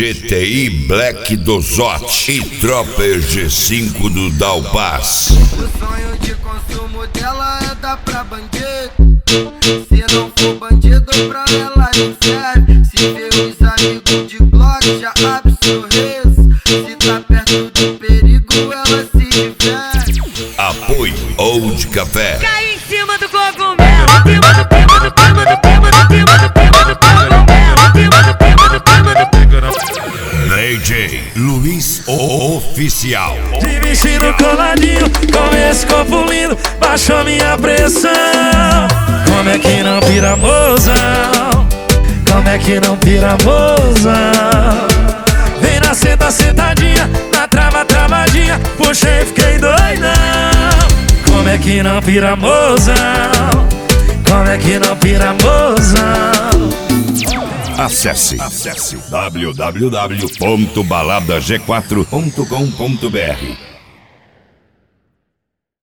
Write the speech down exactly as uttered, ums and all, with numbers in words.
G T I Black do Zot e Tropa E G cinco do Dalpas. O sonho de consumo dela é dar pra bandido. Se não for bandido, pra ela não serve. Se vê os amigos de Glock, já abre sorriso. Se tá perto do perigo, ela se diverte. Apoio Old Café. Cai em cima do cogumelo, em cima do primo do primo do primo do primo do primo do cogumelo, em cima do primo do primo do primo do D J Luiz Oficial. De vestido coladinho, com esse corpo lindo, baixou minha pressão. Como é que não pira, mozão? Como é que não pira, mozão? Vem na senta, sentadinha, na trava, travadinha, puxei, fiquei doidão. Como é que não pira, mozão? Como é que não pira, mozão? Acesse, acesse w w w ponto balada g quatro ponto com ponto b r.